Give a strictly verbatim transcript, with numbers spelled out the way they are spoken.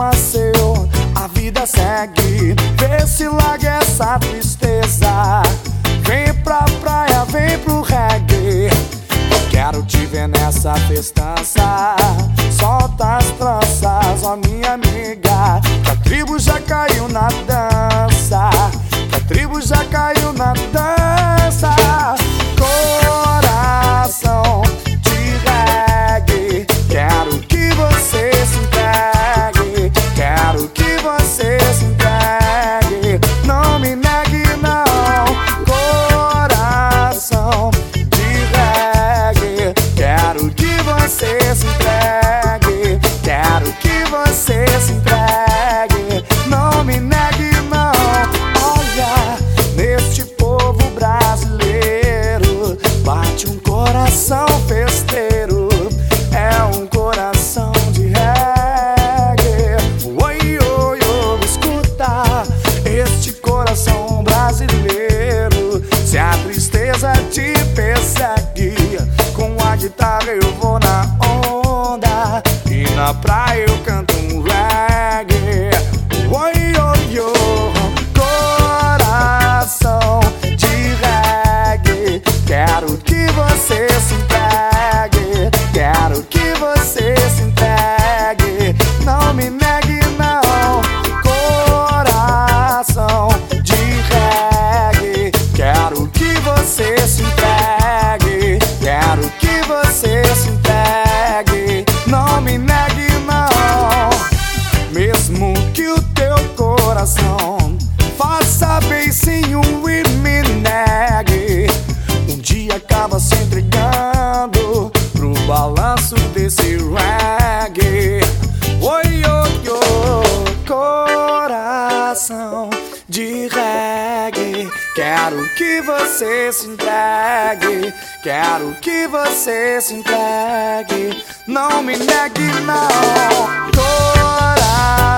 nasceu, a vida segue. Vê se larga essa tristeza. Vem pra praia, vem pro reggae. Quero te ver nessa festança. Solta as tranças, ó minha amiga, que a tribo já caiu na dança. Que a tribo já caiu na dança. Coração de reggae, quero que você se entregue. Quero que você se entregue. Não me negue não. Coração de reggae, quero que você se entregue. Quero que você se entregue. Não me negue não. Olha, neste povo brasileiro bate um coração festeiro. É um coração de reggae. Oi, oi, oi, escuta este coração brasileiro. Se a tristeza te persegue, com a guitarra eu vou na onda e na praia eu canto um reggae. Oi, oi, oi, coração de reggae, quero que você se entregue. Quero que você se entregue. Não me negue não. Coração de reggae, quero que você se entregue. Quero que você se entregue. Não me negue não. Mesmo que o teu coração faça beicinho e me negue, um dia acaba se entregando pro balanço desse reggae. Oi, oi, oi, coração de reggae, quero que você se entregue. Quero que você se entregue. Não me negue não. Coração